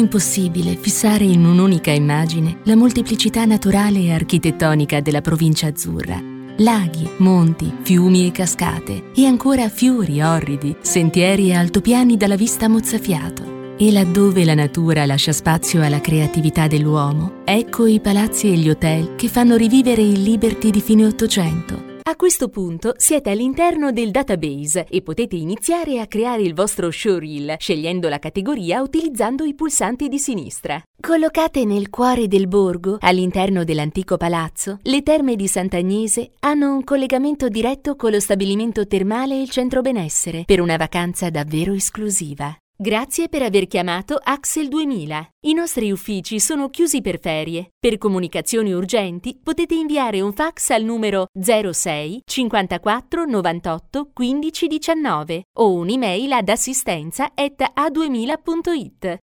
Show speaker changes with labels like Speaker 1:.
Speaker 1: impossibile fissare in un'unica immagine la molteplicità naturale e architettonica della provincia azzurra. Laghi, monti, fiumi e cascate, e ancora fiori orridi, sentieri e altopiani dalla vista mozzafiato. E laddove la natura lascia spazio alla creatività dell'uomo, ecco i palazzi e gli hotel che fanno rivivere il Liberty di fine Ottocento. A questo punto siete all'interno del database e potete iniziare a creare il vostro showreel scegliendo la categoria utilizzando i pulsanti di sinistra. Collocate nel cuore del borgo, all'interno dell'antico palazzo, le terme di Sant'Agnese hanno un collegamento diretto con lo stabilimento termale e il centro benessere per una vacanza davvero esclusiva. Grazie per aver chiamato Axel 2000. I nostri uffici sono chiusi per ferie. Per comunicazioni urgenti potete inviare un fax al numero 06 54 98 15 19 o un'email ad assistenza@a2000.it.